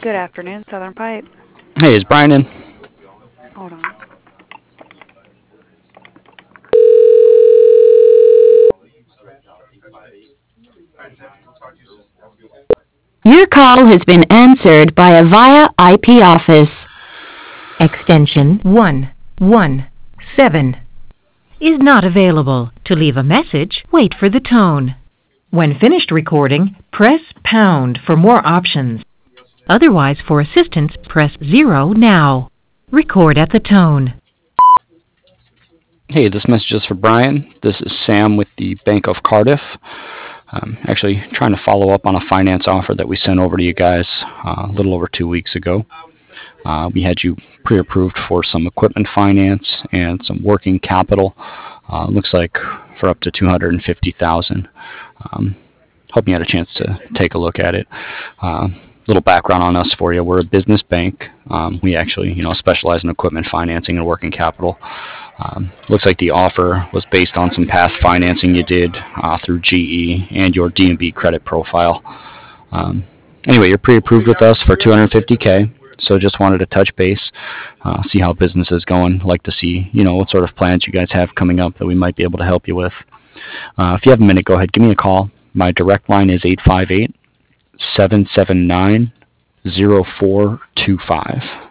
Good afternoon, Southern Pipe. Hey, is Brian in? Hold on. Your call has been answered by a VIA IP office. Extension 117 is not available. To leave a message, wait for the tone. When finished recording, press pound for more options. Otherwise, for assistance, press 0 now. Record at the tone. Hey, this message is for Brian. This is Sam with the Bank of Cardiff. Actually trying to follow up on a finance offer that we sent over to you guys a little over 2 weeks ago. We had you pre-approved for some equipment finance and some working capital. Looks like for up to $250,000. Hoping you had a chance to take a look at it. Little background on us for you. We're a business bank. We actually, specialize in equipment financing and working capital. Looks like the offer was based on some past financing you did through GE and your D&B credit profile. Anyway, you're pre-approved with us for $250K. So just wanted to touch base, see how business is going. Like to see, what sort of plans you guys have coming up that we might be able to help you with. If you have a minute, go ahead, give me a call. My direct line is 858-779-0425.